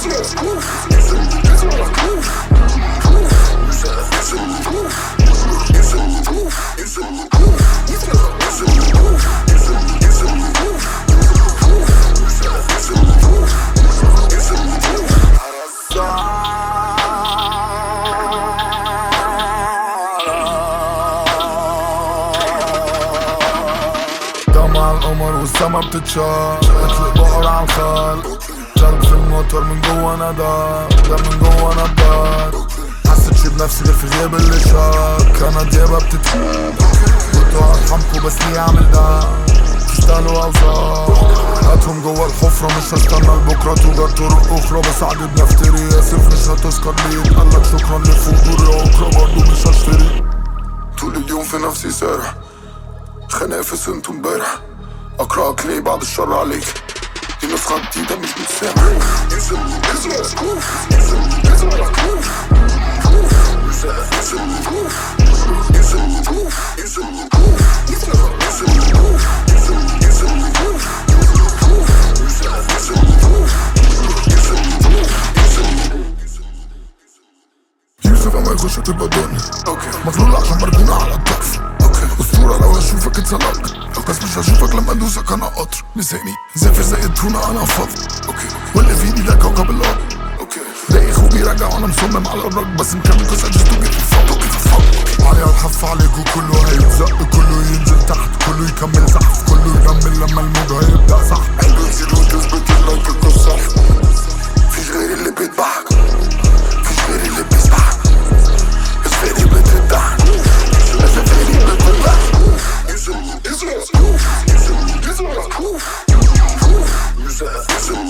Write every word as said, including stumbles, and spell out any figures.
مع القمر والسما بتتشاف مثل بقر عالخال جرب في الموتور من جوا ندى ده من جوا نبات حسيت شي بنفسي غير في غياب اللي شاك انا ديابة بتتشاف قلتوا ارحمكوا بس ليه اعمل ده تشتغلوا اوزار هاتهم جوا الحفرة مش هستنى لبكرة توجد طرق اخرى بس عادي بنفتري اسف مش هتذكر لي يتقالك شكرا لفضولي وبكرة برضو مش هشتري طول اليوم في نفسي سارح خنافس انتو امبارح اقرأك ليه بعد الشر عليك دي نسخة جديدة مش متسامح يوسف يوسف يوسف يوسف اما يخش تبقى دنيا مغلول عشان مركونة على الطرف أسطورة لو هشوفك اتسلقت بس مش هشوفك لما ادوسك انا قطر لساني زافر زي التونة انا فاضي واللي فيني ده كوكب الارض دايخ وبيرجع وانا مصمم على الرج بس مكمل كوز I just don't give a fuck عليا الحف عليكوا كله هيتزق كله ينزل تحت كله يكمل زحف كله يكمل لما الموج هيبدأ صح قلبي يزيد وتثبت لك القصة فيش غيري اللي بيتبعك فيش غيري اللي بيسبحك بس فيني بتدعك بس فيني بتدعك يوسف يوسف يوسف يوسف